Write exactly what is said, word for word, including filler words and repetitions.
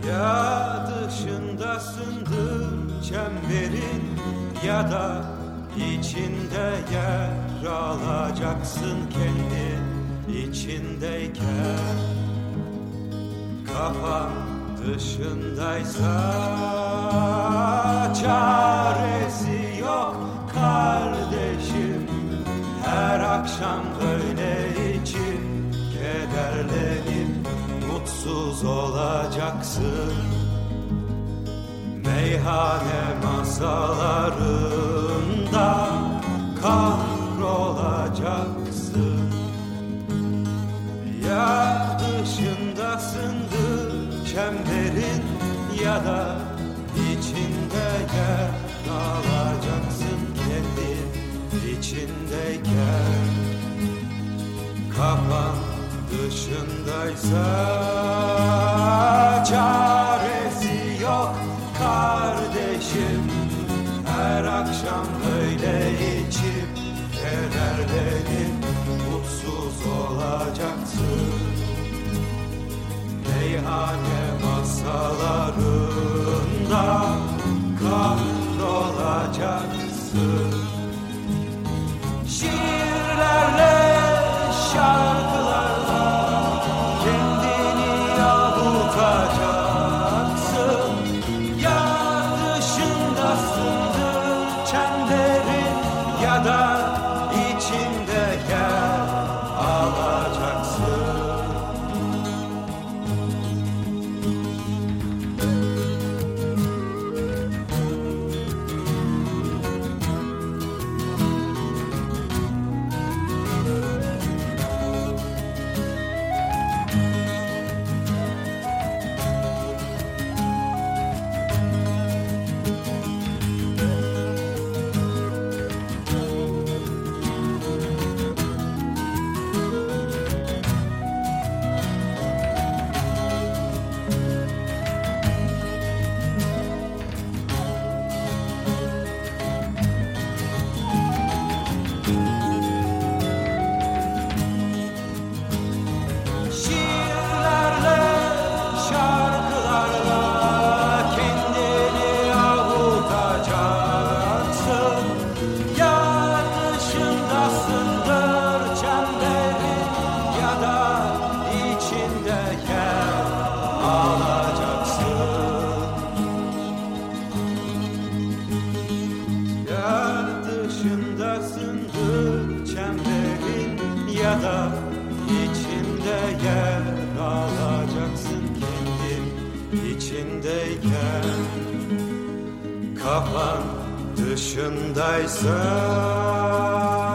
Ya dışındasındır çemberin, ya da içinde yer alacaksın kendin içindeyken. Kafan dışındaysa çaresi yok kardeşim. Her akşam böyle içip kederlenip mutsuz olacaksın. Meyhane masalarında kahrolacaksın. Ya dışındasındır çemberin, ya da içinde yer alacaksın kendin içindeyken. Kafan dışındaysa çaresi yok kardeşim. Her akşam böyle içip kederlenip mutsuz olacaksın. Meyhane masalarında kahrolacaksın. Şiirlerle, şarkılarla kendini avutacaksın. Ya dışındasındır çemberin, ya da içinde yer alacaksın. Dışındasındır çemberin, ya da içinde yer alacaksın kendin içindeyken. Kafan dışındaysa